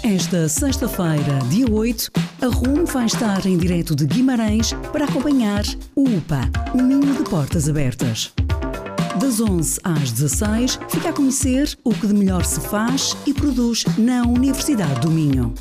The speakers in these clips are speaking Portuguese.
Esta sexta-feira, dia 8, a RUM vai estar em direto de Guimarães para acompanhar o UPA, o Minho de Portas Abertas. Das 11 às 16, fica a conhecer o que de melhor se faz e produz na Universidade do Minho.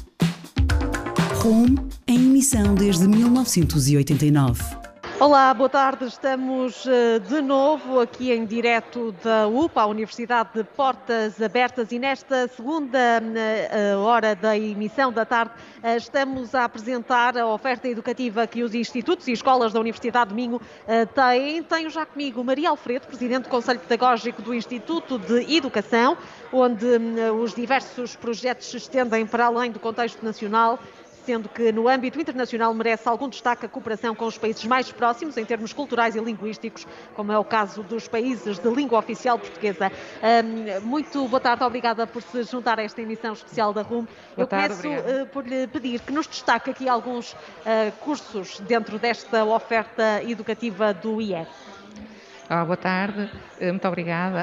RUM, em emissão desde 1989. Olá, boa tarde. Estamos de novo aqui em direto da UPA, a Universidade de Portas Abertas, e nesta segunda hora da emissão da tarde estamos a apresentar a oferta educativa que os institutos e escolas da Universidade do Minho têm. Tenho já comigo Maria Alfredo, Presidente do Conselho Pedagógico do Instituto de Educação, onde os diversos projetos se estendem para além do contexto nacional, sendo que no âmbito internacional merece algum destaque a cooperação com os países mais próximos em termos culturais e linguísticos, como é o caso dos países de língua oficial portuguesa. Muito boa tarde, obrigada por se juntar a esta emissão especial da RUM. Eu começo por lhe pedir que nos destaque aqui alguns cursos dentro desta oferta educativa do IE. Boa tarde, muito obrigada.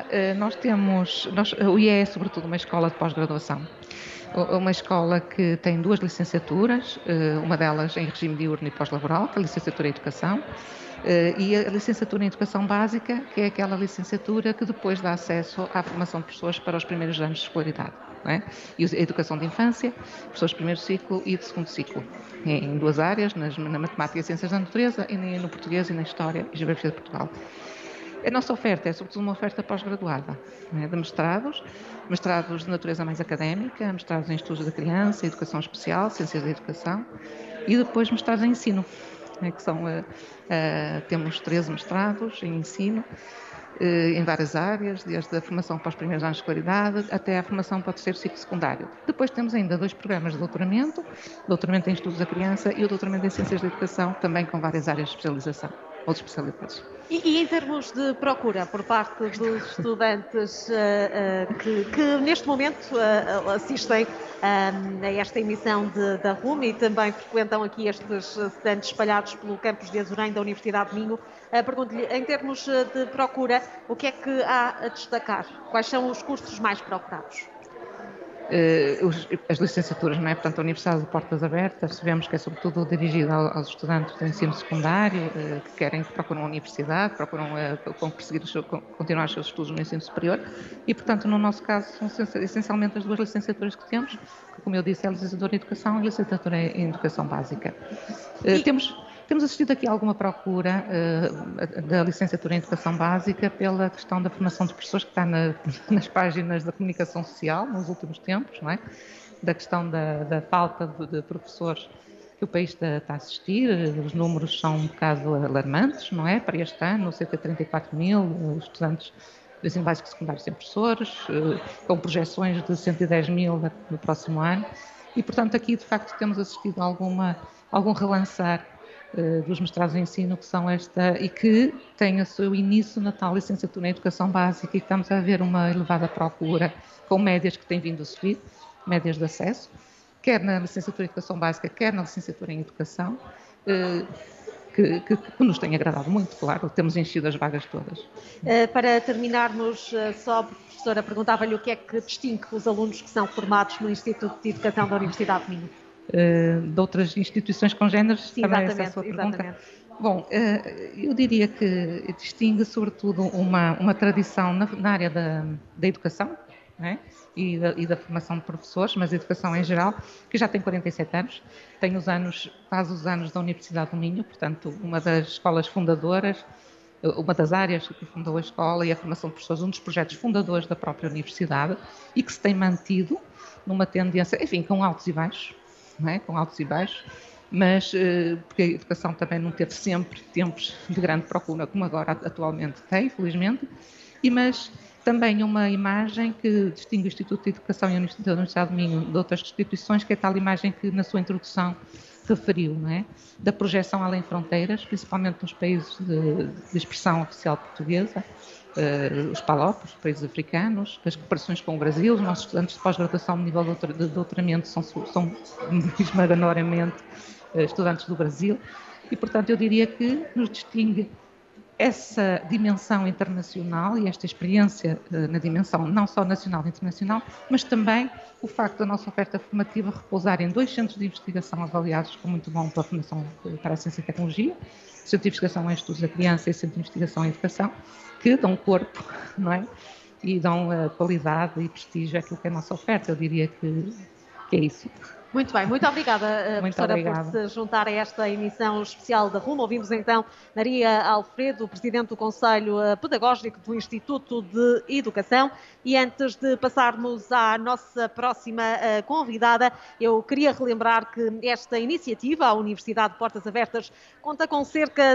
O IE é sobretudo uma escola de pós-graduação. Uma escola que tem duas licenciaturas, uma delas em regime diurno e pós-laboral, que é a licenciatura em Educação, e a licenciatura em Educação Básica, que é aquela licenciatura que depois dá acesso à formação de pessoas para os primeiros anos de escolaridade. Não é? E a Educação de Infância, pessoas de primeiro ciclo e de segundo ciclo, em duas áreas, na Matemática e Ciências da Natureza, e no Português e na História e Geografia de Portugal. A nossa oferta é sobretudo uma oferta pós-graduada, de mestrados de natureza mais académica, mestrados em estudos da criança, educação especial, ciências da educação, e depois mestrados em ensino, que são, temos 13 mestrados em ensino, em várias áreas, desde a formação para os primeiros anos de escolaridade até a formação para o terceiro ciclo secundário. Depois temos ainda 2 programas de doutoramento em estudos da criança e o doutoramento em ciências da educação, também com várias áreas de especialização ou de especialidades. E em termos de procura por parte dos estudantes que neste momento assistem a esta emissão da RUM e também frequentam aqui estes estudantes espalhados pelo campus de Azurém da Universidade de Minho, pergunto-lhe, em termos de procura, o que é que há a destacar? Quais são os cursos mais procurados? As licenciaturas, não é? Portanto, a Universidade de Portas Abertas, sabemos que é sobretudo dirigida aos estudantes do ensino secundário, que procuram a universidade, procuram continuar os seus estudos no ensino superior, e, portanto, no nosso caso, são essencialmente as 2 licenciaturas que temos, que, como eu disse, é a licenciatura em Educação e a licenciatura em Educação Básica. Temos assistido aqui a alguma procura da licenciatura em Educação Básica pela questão da formação de professores que está nas páginas da comunicação social nos últimos tempos, não é? Da questão da falta de professores que o país está a assistir. Os números são um bocado alarmantes, não é? Para este ano, cerca de 34 mil estudantes do ensino básico e secundário sem professores, com projeções de 110 mil no próximo ano. E, portanto, aqui, de facto, temos assistido a algum relançar dos mestrados em ensino, que são e que têm o seu início na tal licenciatura em Educação Básica, e estamos a ver uma elevada procura, com médias que têm vindo a subir, médias de acesso, quer na licenciatura em Educação Básica, quer na licenciatura em Educação, que nos tem agradado muito, claro, temos enchido as vagas todas. Para terminarmos, só a professora perguntava-lhe o que é que distingue os alunos que são formados no Instituto de Educação da Universidade de Minho. De outras instituições congêneres? Sim, também exatamente, essa é a sua pergunta. Exatamente. Bom, eu diria que distingue sobretudo uma tradição na área da educação, né? e da formação de professores, mas a educação em geral, que já tem 47 anos, faz os anos da Universidade do Minho, portanto, uma das escolas fundadoras, uma das áreas que fundou a escola, e a formação de professores, um dos projetos fundadores da própria universidade, e que se tem mantido numa tendência, enfim, com altos e baixos, não é? Com altos e baixos, mas porque a educação também não teve sempre tempos de grande procura, como agora atualmente tem, felizmente, mas também uma imagem que distingue o Instituto de Educação e a Universidade de Minho de outras instituições, que é a tal imagem que na sua introdução referiu, não é? Da projeção além fronteiras, principalmente nos países de expressão oficial portuguesa, os PALOP, os países africanos, das cooperações com o Brasil. Os nossos estudantes de pós-graduação no nível de doutoramento são esmagadoramente estudantes do Brasil, e, portanto, eu diria que nos distingue essa dimensão internacional e esta experiência na dimensão não só nacional e internacional, mas também o facto da nossa oferta formativa repousar em 2 centros de investigação avaliados como muito bom pela Fundação para a Ciência e Tecnologia, Centro de Investigação em Estudos da Criança e Centro de Investigação em Educação, que dão corpo, não é? E dão qualidade e prestígio àquilo que é a nossa oferta. Eu diria que é isso. Muito bem, muito obrigada, professora, por se juntar a esta emissão especial da RUM. Ouvimos então Maria Alfredo, Presidente do Conselho Pedagógico do Instituto de Educação. E antes de passarmos à nossa próxima convidada, eu queria relembrar que esta iniciativa, a Universidade de Portas Abertas, conta com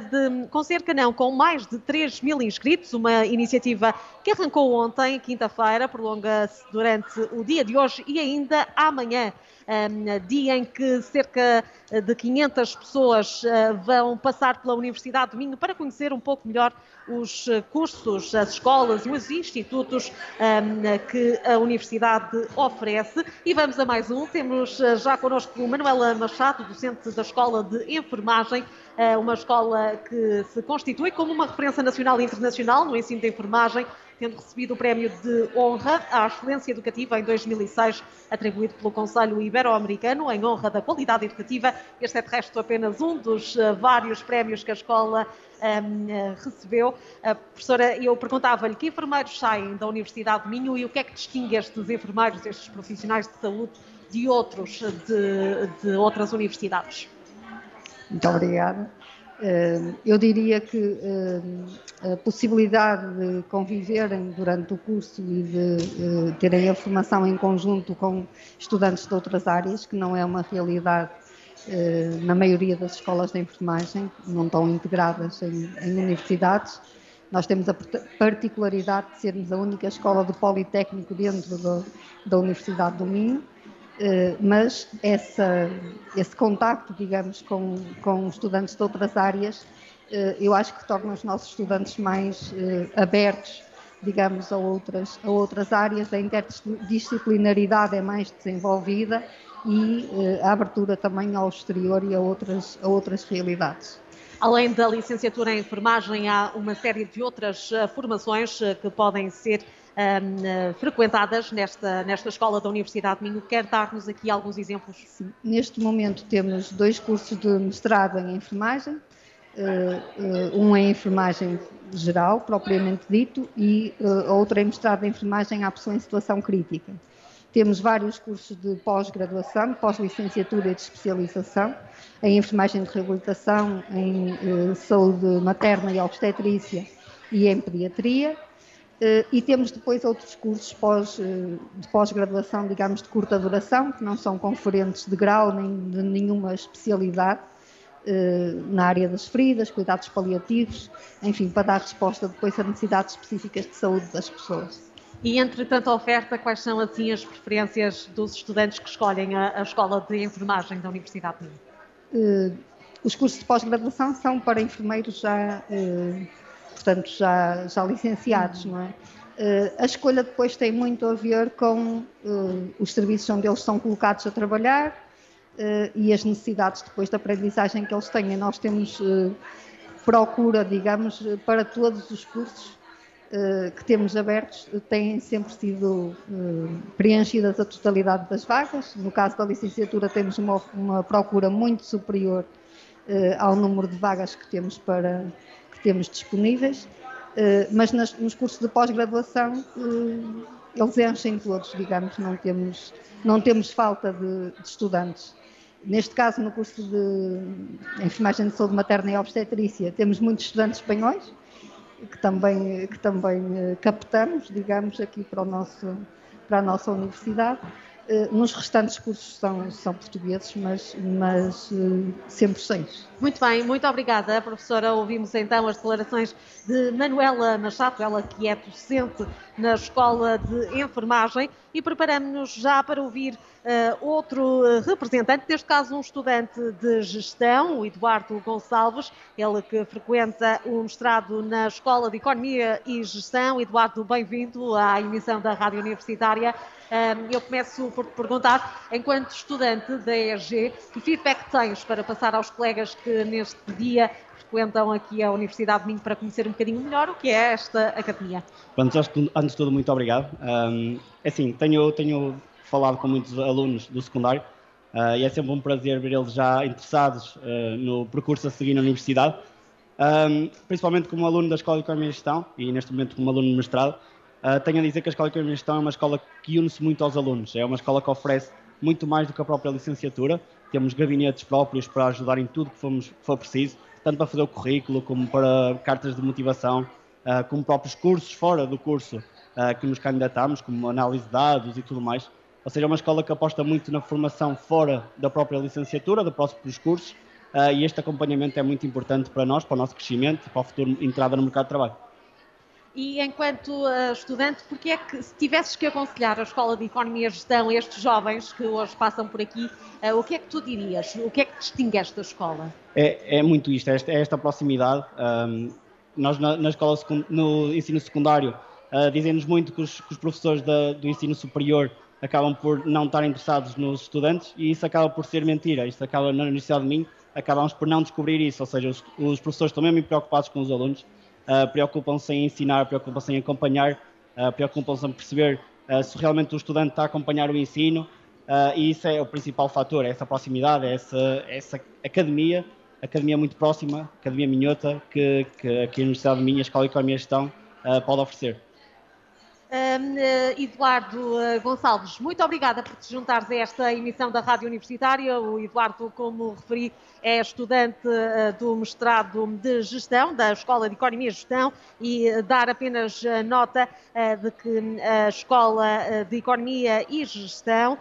com mais de 3.000 inscritos, uma iniciativa que arrancou ontem, quinta-feira, prolonga-se durante o dia de hoje e ainda amanhã. Dia em que cerca de 500 pessoas vão passar pela Universidade do Minho para conhecer um pouco melhor os cursos, as escolas e os institutos que a Universidade oferece. E vamos a mais um. Temos já connosco Manuela Machado, docente da Escola de Enfermagem, uma escola que se constitui como uma referência nacional e internacional no ensino de enfermagem, tendo recebido o prémio de honra à excelência educativa em 2006, atribuído pelo Conselho Ibero-Americano em honra da qualidade educativa. Este é, de resto, apenas um dos vários prémios que a escola recebeu. Professora, eu perguntava-lhe que enfermeiros saem da Universidade de Minho e o que é que distingue estes enfermeiros, estes profissionais de saúde, de outros, de outras universidades? Muito obrigada. Eu diria que a possibilidade de conviverem durante o curso e de terem a formação em conjunto com estudantes de outras áreas, que não é uma realidade na maioria das escolas de enfermagem, não estão integradas em universidades. Nós temos a particularidade de sermos a única escola de politécnico dentro da Universidade do Minho, mas esse contacto, digamos, com estudantes de outras áreas, eu acho que torna os nossos estudantes mais abertos, digamos, a outras áreas. A interdisciplinaridade é mais desenvolvida e a abertura também ao exterior e a outras realidades. Além da licenciatura em enfermagem, há uma série de outras formações que podem ser frequentadas nesta escola da Universidade de Minho. Quer dar-nos aqui alguns exemplos? Sim. Neste momento temos 2 cursos de mestrado em enfermagem, um em enfermagem geral, propriamente dito, e outro em mestrado em enfermagem à pessoa em situação crítica. Temos vários cursos de pós-graduação, pós-licenciatura e de especialização, em enfermagem de reabilitação, em saúde materna e obstetrícia e em pediatria. E temos depois outros cursos de pós-graduação, digamos, de curta duração, que não são conferentes de grau nem de nenhuma especialidade, na área das feridas, cuidados paliativos, enfim, para dar resposta depois a necessidades específicas de saúde das pessoas. E entre tanta oferta, quais são assim as preferências dos estudantes que escolhem a Escola de Enfermagem da Universidade de Minho? Os cursos de pós-graduação são para enfermeiros portanto, já licenciados, não é? A escolha depois tem muito a ver com os serviços onde eles são colocados a trabalhar e as necessidades depois da aprendizagem que eles têm. Nós temos procura, digamos, para todos os cursos que temos abertos, têm sempre sido preenchidas a totalidade das vagas. No caso da licenciatura temos uma procura muito superior ao número de vagas que temos disponíveis, mas nos cursos de pós-graduação eles enchem todos, digamos, não temos falta de estudantes. Neste caso, no curso de enfermagem de saúde materna e obstetrícia, temos muitos estudantes espanhóis, que também captamos, digamos, aqui para a nossa universidade. Nos restantes cursos são portugueses, mas sempre 6. Muito bem, muito obrigada, professora. Ouvimos então as declarações de Manuela Machado, ela que é docente na Escola de Enfermagem, e preparamos-nos já para ouvir outro representante, neste caso um estudante de gestão, o Eduardo Gonçalves, ele que frequenta o mestrado na Escola de Economia e Gestão. Eduardo, bem-vindo à emissão da Rádio Universitária. Eu começo por te perguntar, enquanto estudante da ESG, que feedback tens para passar aos colegas que neste dia frequentam aqui a Universidade de Minho para conhecer um bocadinho melhor o que é esta academia? Pronto, antes de tudo, muito obrigado. É assim, tenho falado com muitos alunos do secundário e é sempre um prazer ver eles já interessados no percurso a seguir na universidade, principalmente como aluno da Escola de Economia e Gestão e neste momento como aluno de mestrado. Tenho a dizer que a Escola de Economia e Gestão é uma escola que une-se muito aos alunos, é uma escola que oferece muito mais do que a própria licenciatura. Temos gabinetes próprios para ajudar em tudo que for preciso, tanto para fazer o currículo como para cartas de motivação, como próprios cursos fora do curso que nos candidatamos, como análise de dados e tudo mais. Ou seja, é uma escola que aposta muito na formação fora da própria licenciatura, dos próprios cursos, e este acompanhamento é muito importante para nós, para o nosso crescimento e para a futura entrada no mercado de trabalho. E enquanto estudante, porque é que, se tivesses que aconselhar a Escola de Economia e Gestão a estes jovens que hoje passam por aqui, o que é que tu dirias? O que é que distingue esta escola? É muito isto, é esta proximidade. Nós na escola, no ensino secundário, dizem-nos muito que os professores do ensino superior acabam por não estar interessados nos estudantes e isso acaba por ser mentira. Isto acaba na Universidade de Minho, acabamos por não descobrir isso, ou seja, os professores estão mesmo preocupados com os alunos, preocupam-se em ensinar, preocupam-se em acompanhar, preocupam-se em perceber se realmente o estudante está a acompanhar o ensino, e isso é o principal fator, é essa proximidade, é essa academia muito próxima, Academia Minhota, que aqui a Universidade de Minho, a Escola de Economia e Gestão, pode oferecer. Eduardo Gonçalves, muito obrigada por te juntares a esta emissão da Rádio Universitária. O Eduardo, como referi, é estudante do mestrado de Gestão, da Escola de Economia e Gestão, e dar apenas nota de que a Escola de Economia e Gestão,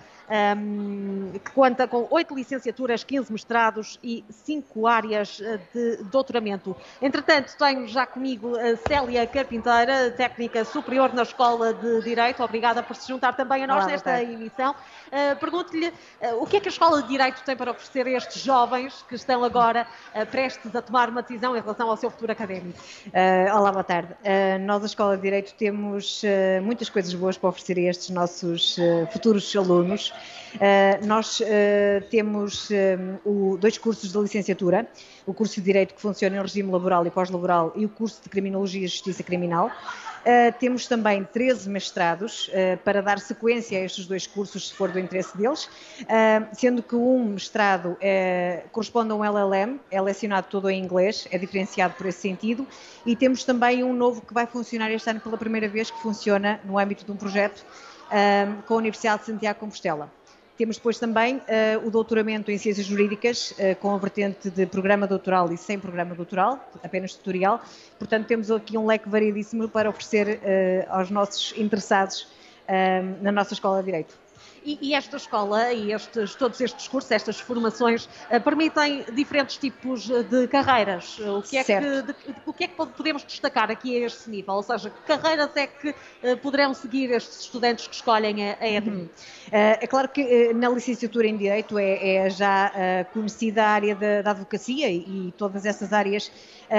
que conta com 8 licenciaturas, 15 mestrados e 5 áreas de doutoramento. Entretanto, tenho já comigo a Célia Carpinteira, técnica superior na Escola de Direito. Obrigada por se juntar também a nós nesta emissão. Pergunto-lhe o que é que a Escola de Direito tem para oferecer a estes jovens que estão agora prestes a tomar uma decisão em relação ao seu futuro académico. Olá, boa tarde. Nós, a Escola de Direito, temos muitas coisas boas para oferecer a estes nossos futuros alunos. Nós temos 2 cursos de licenciatura, o curso de Direito que funciona em regime laboral e pós-laboral e o curso de Criminologia e Justiça Criminal. Temos também 13 mestrados para dar sequência a estes 2 cursos, se for do interesse deles, sendo que um mestrado corresponde a um LLM, é lecionado todo em inglês, é diferenciado por esse sentido, e temos também um novo que vai funcionar este ano pela primeira vez, que funciona no âmbito de um projeto com a Universidade de Santiago de Compostela. Temos depois também o doutoramento em Ciências Jurídicas, com a vertente de programa doutoral e sem programa doutoral, apenas tutorial. Portanto, temos aqui um leque variedíssimo para oferecer aos nossos interessados na nossa Escola de Direito. E esta escola e todos estes cursos, estas formações, permitem diferentes tipos de carreiras. O que é que podemos destacar aqui a este nível? Ou seja, que carreiras é que poderão seguir estes estudantes que escolhem a EDM? É claro que na licenciatura em Direito é já conhecida a área da advocacia e todas essas áreas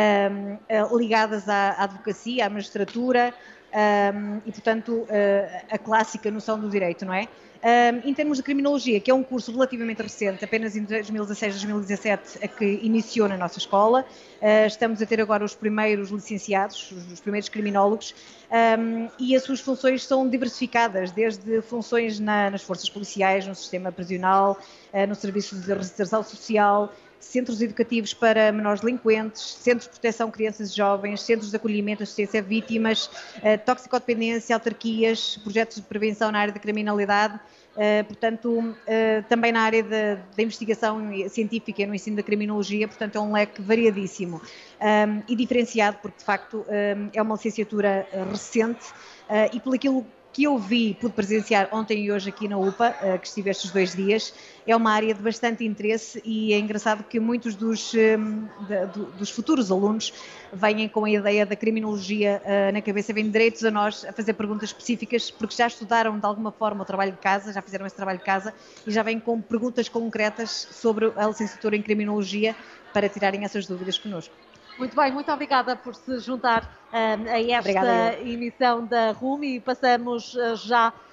ligadas à advocacia, à magistratura e, portanto, a clássica noção do direito, não é? Em termos de criminologia, que é um curso relativamente recente, apenas em 2016-2017 é que iniciou na nossa escola, estamos a ter agora os primeiros licenciados, os primeiros criminólogos, e as suas funções são diversificadas, desde funções nas forças policiais, no sistema prisional, no serviço de reinserção social, centros educativos para menores delinquentes, centros de proteção de crianças e jovens, centros de acolhimento e assistência a vítimas, toxicodependência, autarquias, projetos de prevenção na área da criminalidade, portanto, também na área da investigação científica e no ensino da criminologia, portanto, é um leque variadíssimo e diferenciado, porque de facto é uma licenciatura recente e pelo aquilo que eu pude presenciar ontem e hoje aqui na UPA, que estive estes 2 dias, é uma área de bastante interesse e é engraçado que muitos dos futuros alunos venham com a ideia da criminologia na cabeça, vêm direitos a nós a fazer perguntas específicas, porque já estudaram de alguma forma o trabalho de casa, já fizeram esse trabalho de casa e já vêm com perguntas concretas sobre a licenciatura em criminologia para tirarem essas dúvidas connosco. Muito bem, muito obrigada por se juntar a esta emissão da RUM e passamos já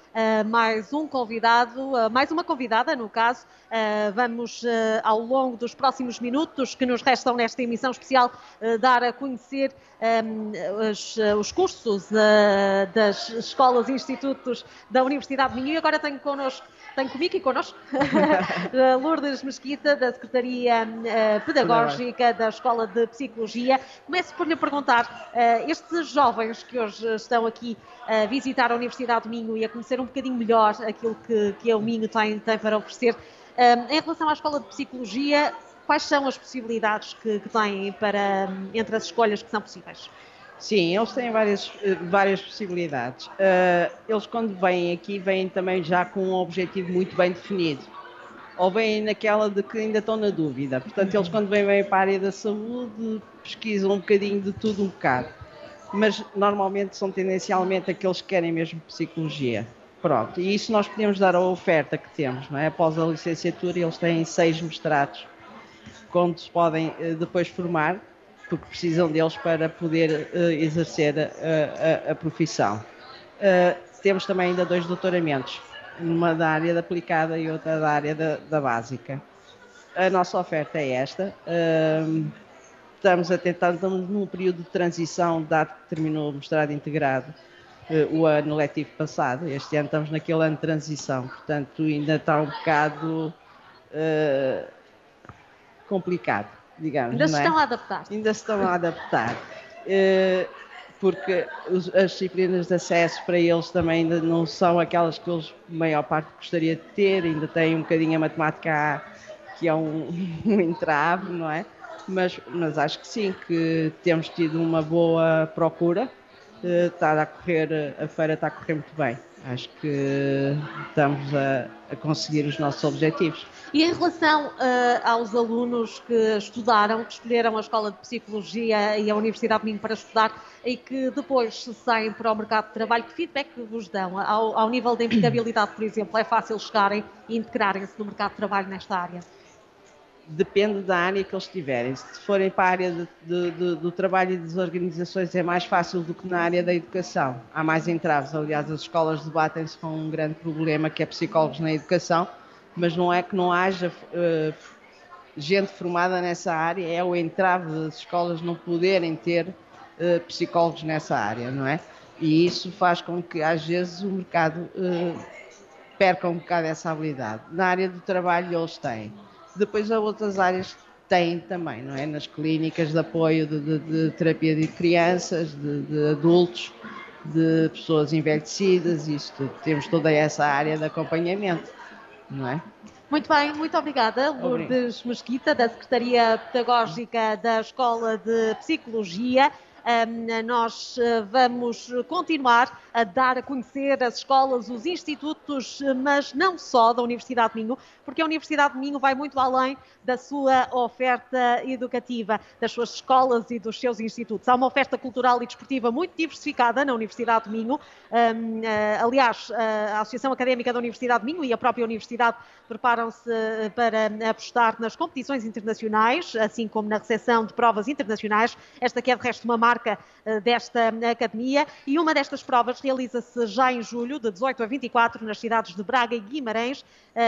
mais um convidado, mais uma convidada, no caso. Vamos, ao longo dos próximos minutos que nos restam nesta emissão especial, dar a conhecer os cursos das escolas e institutos da Universidade de Minho. E agora tenho comigo e connosco Lourdes Mesquita, da Secretaria Pedagógica da Escola de Psicologia. Começo por lhe perguntar, estes jovens que hoje estão aqui a visitar a Universidade de Minho e a conhecer um bocadinho melhor aquilo que o Minho tem para oferecer, em relação à Escola de Psicologia, quais são as possibilidades que têm entre as escolhas que são possíveis? Sim, eles têm várias possibilidades. Eles, quando vêm aqui, vêm também já com um objetivo muito bem definido. Ou vêm naquela de que ainda estão na dúvida. Portanto, eles, quando vêm para a área da saúde, pesquisam um bocadinho de tudo um bocado. Mas, normalmente, são tendencialmente aqueles que querem mesmo psicologia. Pronto, e isso nós podemos dar a oferta que temos, não é? Após a licenciatura, eles têm 6 mestrados, onde se podem depois formar, porque precisam deles para poder exercer a profissão. Temos também ainda 2 doutoramentos, uma da área da aplicada e outra da área da básica. A nossa oferta é esta. Estamos num período de transição, dado que terminou o mestrado integrado o ano letivo passado. Este ano estamos naquele ano de transição, portanto ainda está um bocado complicado, digamos. Ainda se estão a adaptar. Ainda se estão a adaptar, porque as disciplinas de acesso para eles também ainda não são aquelas que eles, a maior parte, gostaria de ter, ainda têm um bocadinho a matemática A, que é um entrave, não é? Mas acho que sim, que temos tido uma boa procura. A feira está a correr muito bem. Acho que estamos a conseguir os nossos objetivos. E em relação aos alunos que estudaram, que escolheram a Escola de Psicologia e a Universidade de Minho para estudar e que depois saem para o mercado de trabalho, que feedback vos dão? Ao nível da empregabilidade, por exemplo, é fácil chegarem e integrarem-se no mercado de trabalho nesta área? Depende da área que eles tiverem. Se forem para a área do trabalho e das organizações, é mais fácil do que na área da educação. Há mais entraves. Aliás, as escolas debatem-se com um grande problema, que é psicólogos na educação, mas não é que não haja gente formada nessa área, é o entrave das escolas não poderem ter psicólogos nessa área, não é? E isso faz com que, às vezes, o mercado perca um bocado essa habilidade. Na área do trabalho, eles têm. Depois, há outras áreas têm também, não é? Nas clínicas de apoio de terapia de crianças, de adultos, de pessoas envelhecidas, isto, temos toda essa área de acompanhamento, não é? Muito bem, muito obrigada, Lourdes Mesquita, da Secretaria Pedagógica da Escola de Psicologia. Nós vamos continuar a dar a conhecer as escolas, os institutos, mas não só da Universidade de Minho, porque a Universidade de Minho vai muito além da sua oferta educativa, das suas escolas e dos seus institutos. Há uma oferta cultural e desportiva muito diversificada na Universidade de Minho. Aliás, a Associação Académica da Universidade de Minho e a própria Universidade preparam-se para apostar nas competições internacionais, assim como na recepção de provas internacionais. Esta que é, de resto, uma marca desta academia, e uma destas provas realiza-se já em julho, de 18 a 24, nas cidades de Braga e Guimarães.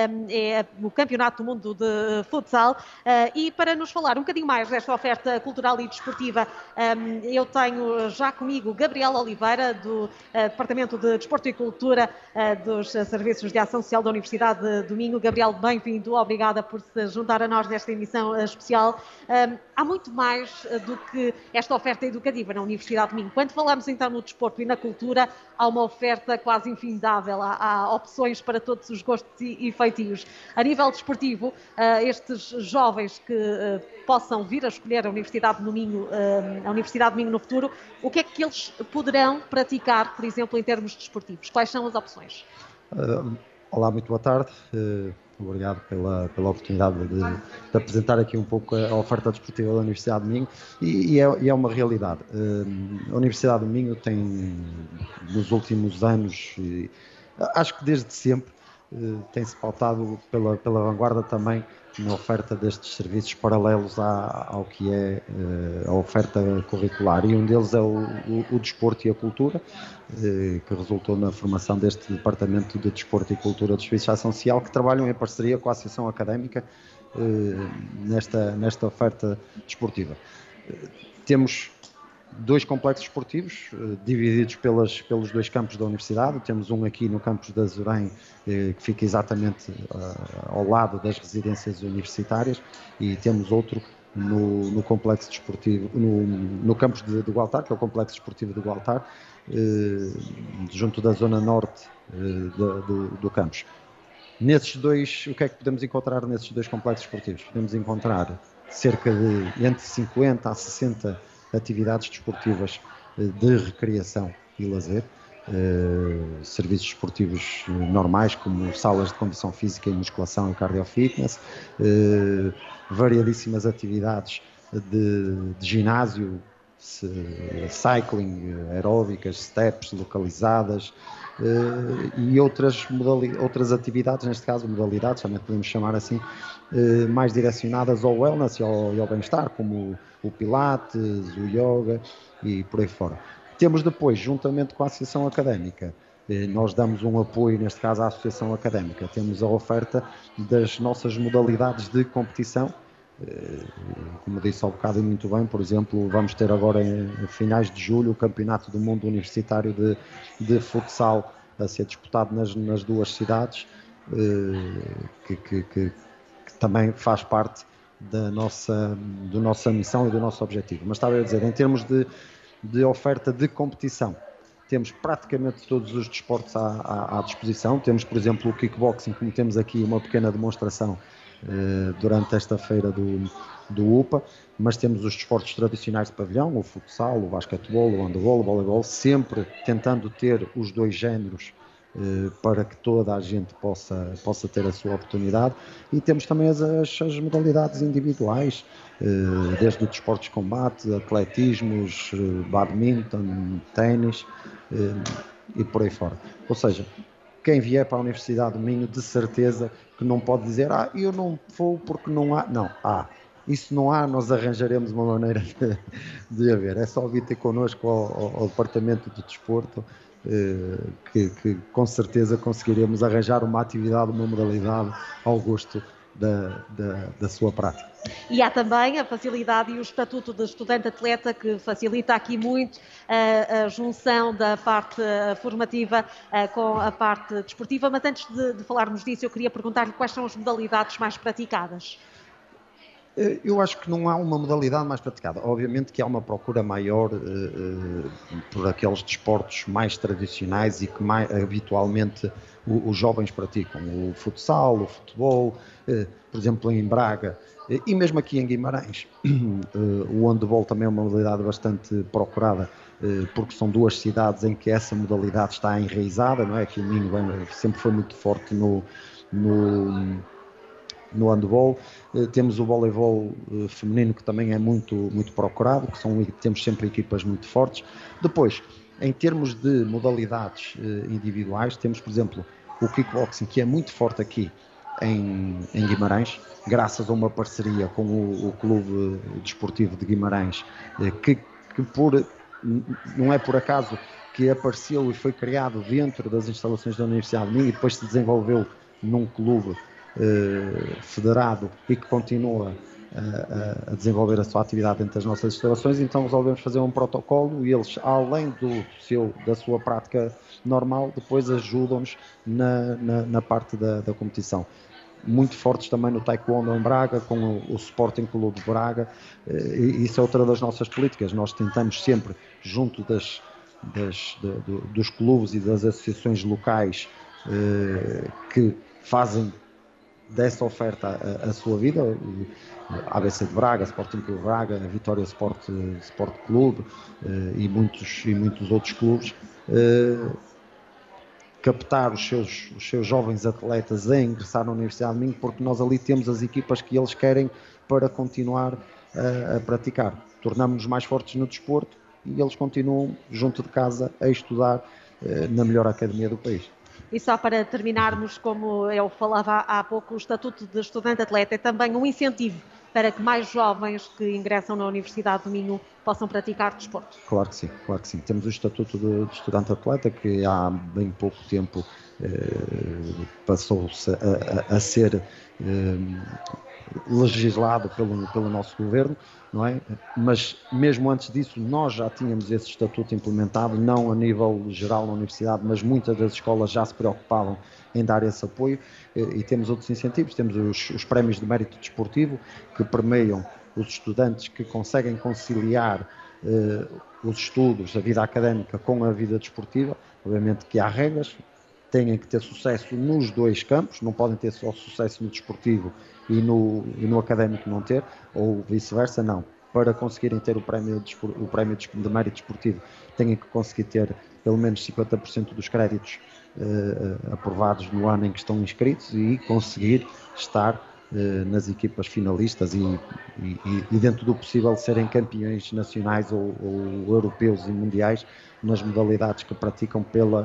É o Campeonato do Mundo de Futsal. E para nos falar um bocadinho mais desta oferta cultural e desportiva, eu tenho já comigo Gabriel Oliveira, do Departamento de Desporto e Cultura dos Serviços de Ação Social da Universidade de Minho. Gabriel, bem-vindo, obrigada por se juntar a nós nesta emissão especial. Há muito mais do que esta oferta educativa na Universidade de Minho. Quando falamos então no desporto e na cultura, há uma oferta quase infindável, há opções para todos os gostos e feitios. A nível desportivo, estes jovens que possam vir a escolher a Universidade de Minho no futuro, o que é que eles poderão praticar, por exemplo, em termos desportivos? Quais são as opções? Olá, muito boa tarde. Obrigado pela oportunidade de apresentar aqui um pouco a oferta desportiva da Universidade de Minho e é uma realidade. A Universidade de Minho tem, nos últimos anos, acho que desde sempre, tem-se pautado pela vanguarda também na oferta destes serviços paralelos ao que é a oferta curricular, e um deles é o desporto e a cultura, que resultou na formação deste Departamento de Desporto e Cultura do Serviço de Ação Social, que trabalham em parceria com a Associação Académica nesta oferta desportiva. Temos 2 complexos esportivos divididos pelos 2 campos da Universidade. Temos um aqui no campus de Azurém, que fica exatamente ao lado das residências universitárias, e temos outro no complexo desportivo, no campus de Gualtar, que é o complexo desportivo de Gualtar, junto da zona norte do campus. Nesses 2, o que é que podemos encontrar nesses 2 complexos esportivos? Podemos encontrar cerca de entre 50 a 60 atividades desportivas de recreação e lazer, serviços desportivos normais, como salas de condição física e musculação e cardiofitness, variadíssimas atividades de ginásio, cycling, aeróbicas, steps localizadas, e outras atividades, neste caso modalidades, também podemos chamar assim, mais direcionadas ao wellness e ao bem-estar, como o pilates, o yoga e por aí fora. Temos depois, juntamente com a Associação Académica, nós damos um apoio, neste caso à Associação Académica, temos a oferta das nossas modalidades de competição. Como disse há bocado e muito bem, por exemplo, vamos ter agora em finais de julho o Campeonato do Mundo Universitário de Futsal a ser disputado nas 2 cidades, que também faz parte da nossa missão e do nosso objetivo. Mas estava a dizer, em termos de oferta de competição, temos praticamente todos os desportos à disposição. Temos, por exemplo, o kickboxing, como temos aqui uma pequena demonstração durante esta feira do UPA, mas temos os desportos tradicionais de pavilhão, o futsal, o basquetebol, o handebol, o voleibol, sempre tentando ter os 2 géneros para que toda a gente possa ter a sua oportunidade. E temos também as modalidades individuais, desde o desportos de combate, atletismos, badminton, ténis e por aí fora. Ou seja, quem vier para a Universidade do Minho, de certeza que não pode dizer eu não vou porque não há. Não, há. Isso não há, nós arranjaremos uma maneira de haver. É só vir ter connosco ao Departamento de Desporto, que com certeza conseguiremos arranjar uma atividade, uma modalidade ao gosto da sua prática. E há também a facilidade e o estatuto de estudante-atleta, que facilita aqui muito a junção da parte formativa com a parte desportiva. Mas antes de falarmos disso, eu queria perguntar-lhe quais são as modalidades mais praticadas. Eu acho que não há uma modalidade mais praticada. Obviamente que há uma procura maior por aqueles desportos mais tradicionais e que habitualmente os jovens praticam. O futsal, o futebol, por exemplo em Braga e mesmo aqui em Guimarães. O handebol também é uma modalidade bastante procurada, porque são 2 cidades em que essa modalidade está enraizada, não é? Que o Minho sempre foi muito forte no handebol. Temos o voleibol feminino, que também é muito procurado, temos sempre equipas muito fortes. Depois, em termos de modalidades individuais, temos, por exemplo, o kickboxing, que é muito forte aqui em Guimarães, graças a uma parceria com o Clube Desportivo de Guimarães, que não é por acaso que apareceu e foi criado dentro das instalações da Universidade de Minho e depois se desenvolveu num clube federado e que continua a desenvolver a sua atividade dentro das nossas instalações. Então resolvemos fazer um protocolo e eles, além da sua prática normal, depois ajudam-nos na parte da competição. Muito fortes também no taekwondo em Braga, com o Sporting Clube de Braga, e isso é outra das nossas políticas. Nós tentamos sempre, junto dos clubes e das associações locais que fazem dessa oferta a sua vida, ABC de Braga, Sporting Clube de Braga, Vitória Sport Clube e muitos outros clubes, captar os seus jovens atletas a ingressar na Universidade de Minho, porque nós ali temos as equipas que eles querem para continuar a praticar. Tornamos-nos mais fortes no desporto e eles continuam junto de casa a estudar na melhor academia do país. E só para terminarmos, como eu falava há pouco, o Estatuto de Estudante Atleta é também um incentivo para que mais jovens que ingressam na Universidade do Minho possam praticar desporto. Claro que sim, claro que sim. Temos o Estatuto de Estudante Atleta, que há bem pouco tempo passou-se a ser legislado pelo nosso governo, não é? Mas mesmo antes disso nós já tínhamos esse estatuto implementado, não a nível geral na universidade, mas muitas das escolas já se preocupavam em dar esse apoio, e temos outros incentivos, temos os prémios de mérito desportivo, que premiam os estudantes que conseguem conciliar os estudos, a vida académica com a vida desportiva. Obviamente que há regras, têm que ter sucesso nos dois campos, não podem ter só sucesso no desportivo e no académico não ter, ou vice-versa, não. Para conseguirem ter o prémio de mérito desportivo, têm que conseguir ter pelo menos 50% dos créditos aprovados no ano em que estão inscritos e conseguir estar nas equipas finalistas e dentro do possível serem campeões nacionais ou europeus e mundiais nas modalidades que praticam pela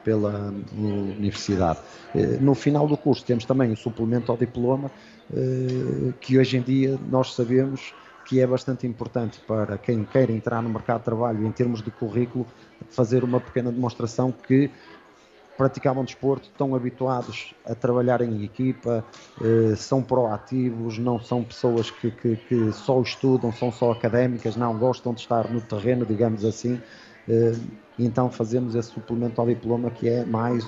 universidade. No final do curso temos também o suplemento ao diploma, que hoje em dia nós sabemos que é bastante importante para quem quer entrar no mercado de trabalho, em termos de currículo, fazer uma pequena demonstração que praticavam desporto, estão habituados a trabalhar em equipa, são proativos, não são pessoas que só estudam, são só académicas, não, gostam de estar no terreno, digamos assim. Então fazemos esse suplemento ao diploma, que é mais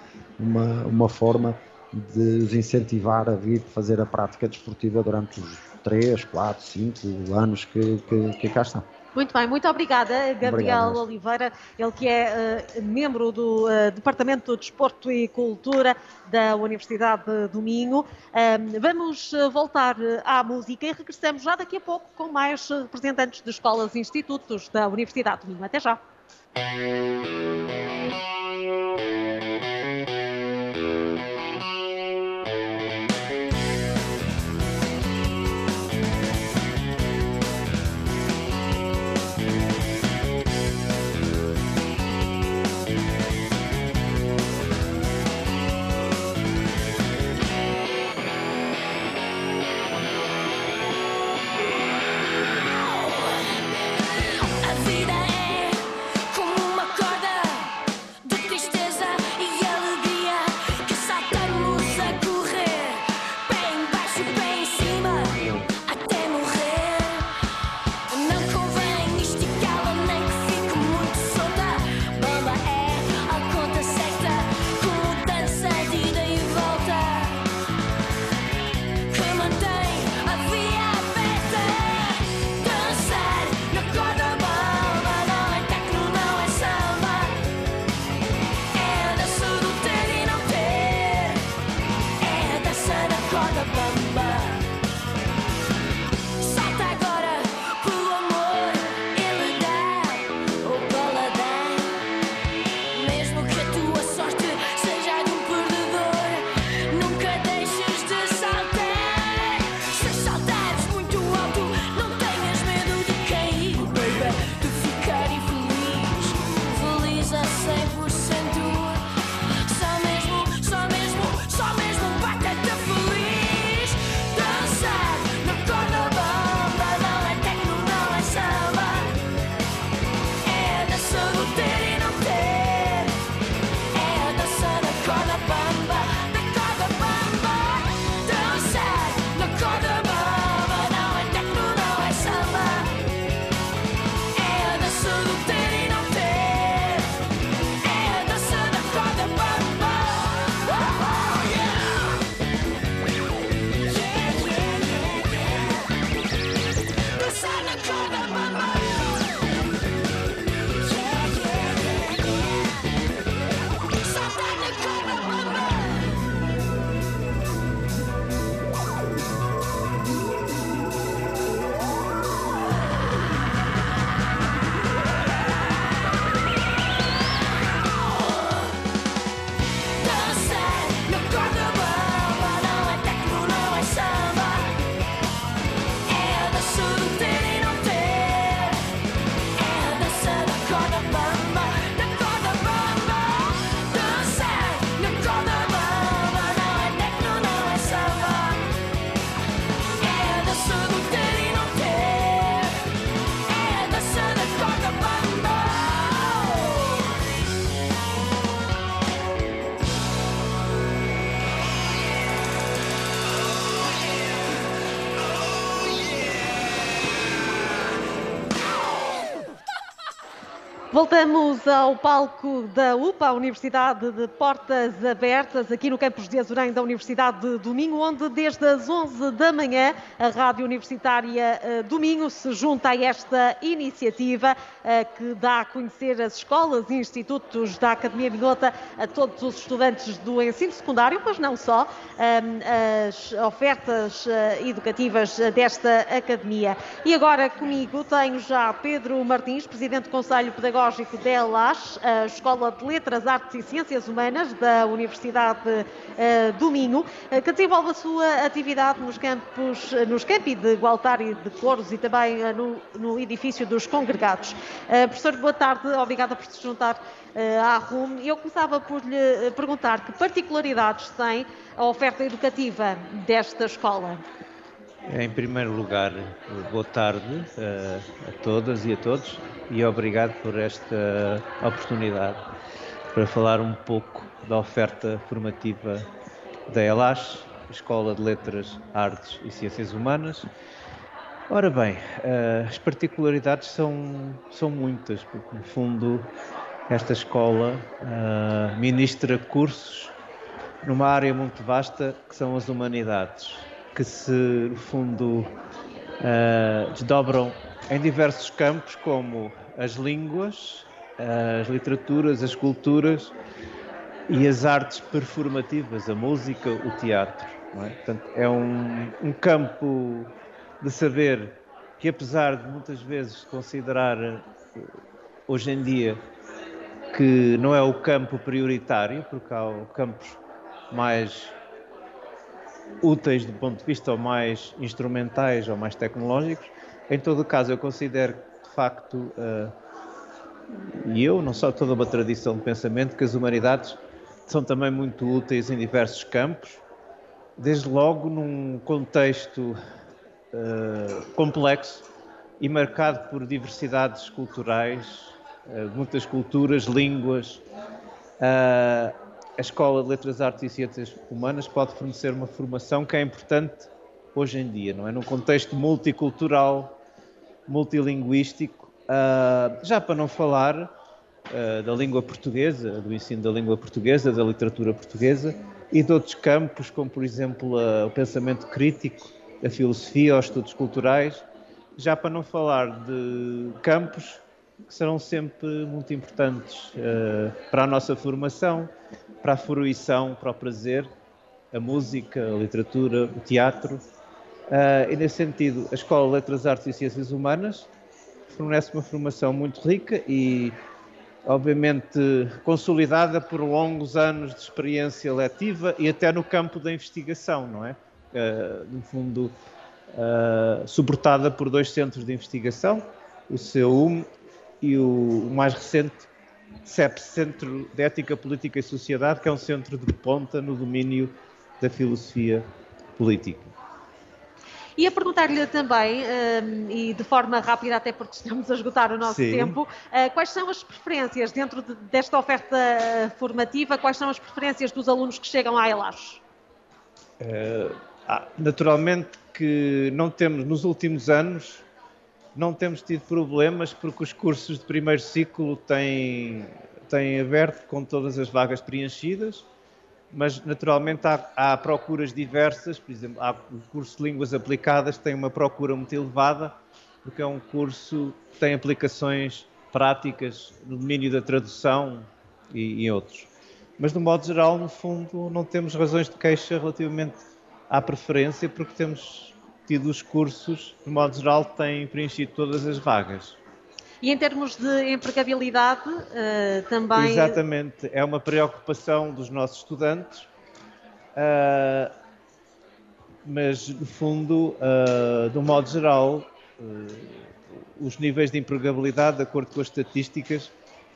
uma forma de os incentivar a vir fazer a prática desportiva durante os 3, 4, 5 anos que cá estão. Muito bem, muito obrigada, Gabriel Oliveira, ele que é membro do Departamento de Desporto e Cultura da Universidade do Minho. Vamos voltar à música e regressamos já daqui a pouco com mais representantes de escolas e institutos da Universidade do Minho. Até já! Só mesmo batata feliz. Voltamos ao palco da UPA, a Universidade de Portas Abertas, aqui no campus de Azurém da Universidade de do Minho, onde desde as 11 da manhã a Rádio Universitária do Minho se junta a esta iniciativa que dá a conhecer as escolas e institutos da Academia Minhota a todos os estudantes do ensino secundário, mas não só, as ofertas educativas desta academia. E agora comigo tenho já Pedro Martins, Presidente do Conselho Pedagógico da ELAS, a Escola de Letras, Artes e Ciências Humanas da Universidade do Minho, que desenvolve a sua atividade nos campi de Gualtar e de Couros e também no edifício dos Congregados. Professor, boa tarde, obrigada por se juntar à RUM. Eu começava por lhe perguntar que particularidades tem a oferta educativa desta escola. Em primeiro lugar, boa tarde a todas e a todos e obrigado por esta oportunidade para falar um pouco da oferta formativa da ELAS, Escola de Letras, Artes e Ciências Humanas. Ora bem, as particularidades são muitas, porque no fundo esta escola ministra cursos numa área muito vasta que são as humanidades, que se, no fundo, desdobram em diversos campos, como as línguas, as literaturas, as culturas e as artes performativas, a música, o teatro. Não é? Portanto, é um campo de saber que, apesar de muitas vezes considerar, hoje em dia, que não é o campo prioritário, porque há campos mais úteis do ponto de vista ou mais instrumentais ou mais tecnológicos. Em todo o caso, eu considero que, de facto, e eu, não só toda uma tradição de pensamento, que as humanidades são também muito úteis em diversos campos, desde logo num contexto complexo e marcado por diversidades culturais, muitas culturas, línguas. A Escola de Letras, Artes e Ciências Humanas pode fornecer uma formação que é importante hoje em dia, não é? Num contexto multicultural, multilinguístico, já para não falar da língua portuguesa, do ensino da língua portuguesa, da literatura portuguesa e de outros campos, como por exemplo o pensamento crítico, a filosofia, os estudos culturais, já para não falar de campos que serão sempre muito importantes para a nossa formação, para a fruição, para o prazer, a música, a literatura, o teatro. E nesse sentido, a Escola de Letras, Artes e Ciências Humanas fornece uma formação muito rica e, obviamente, consolidada por longos anos de experiência letiva e até no campo da investigação, não é? No fundo, suportada por 2 centros de investigação, o CEUM e o mais recente CEP, Centro de Ética, Política e Sociedade, que é um centro de ponta no domínio da filosofia política. E a perguntar-lhe também, e de forma rápida, até porque estamos a esgotar o nosso tempo, quais são as preferências dentro desta oferta formativa, quais são as preferências dos alunos que chegam à ELAS? Naturalmente que não temos, nos últimos anos, não temos tido problemas porque os cursos de primeiro ciclo têm aberto com todas as vagas preenchidas, mas naturalmente há procuras diversas. Por exemplo, o curso de Línguas Aplicadas tem uma procura muito elevada porque é um curso que tem aplicações práticas no domínio da tradução e outros. Mas, de um modo geral, no fundo, não temos razões de queixa relativamente à preferência porque temos tido os cursos, de modo geral, têm preenchido todas as vagas. E em termos de empregabilidade, também... Exatamente, é uma preocupação dos nossos estudantes, mas, no fundo, de um modo geral, os níveis de empregabilidade, de acordo com as estatísticas,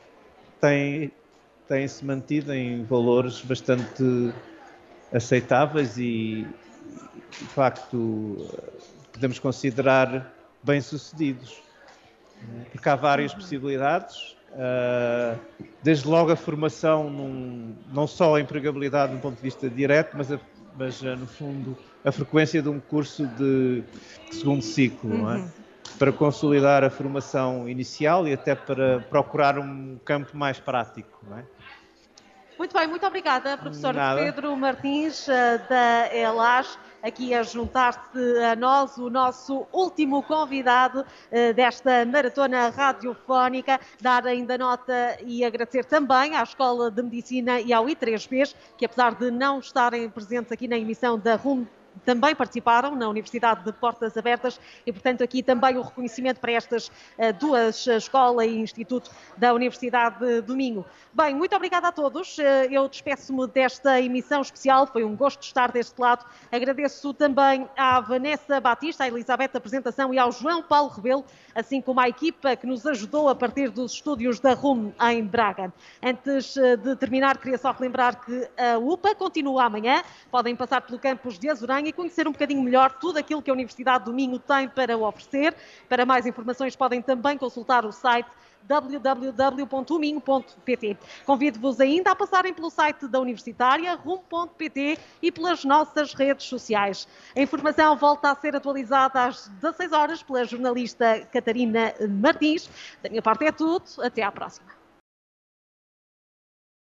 têm-se mantido em valores bastante aceitáveis e, de facto, podemos considerar bem-sucedidos. Porque há várias possibilidades, desde logo a formação, não só a empregabilidade do ponto de vista direto, mas no fundo, a frequência de um curso de segundo ciclo, não é? para consolidar a formação inicial e até para procurar um campo mais prático, não é? Muito bem, muito obrigada, professor Nada. Pedro Martins, da ELAS, aqui a juntar-se a nós, o nosso último convidado desta maratona radiofónica. Dar ainda nota e agradecer também à Escola de Medicina e ao I3Bs, que apesar de não estarem presentes aqui na emissão da RUM, também participaram na Universidade de Portas Abertas e, portanto, aqui também o reconhecimento para estas duas, escola e instituto da Universidade do Minho. Bem, muito obrigada a todos. Eu despeço-me desta emissão especial. Foi um gosto estar deste lado. Agradeço também à Vanessa Batista, à Elizabeth da apresentação e ao João Paulo Rebelo, assim como à equipa que nos ajudou a partir dos estúdios da RUM em Braga. Antes de terminar, queria só relembrar que a UPA continua amanhã. Podem passar pelo campus de Azuranha e conhecer um bocadinho melhor tudo aquilo que a Universidade do Minho tem para oferecer. Para mais informações podem também consultar o site www.uminho.pt. Convido-vos ainda a passarem pelo site da Universitária, rum.pt, e pelas nossas redes sociais. A informação volta a ser atualizada às 16 horas pela jornalista Catarina Martins. Da minha parte é tudo. Até à próxima.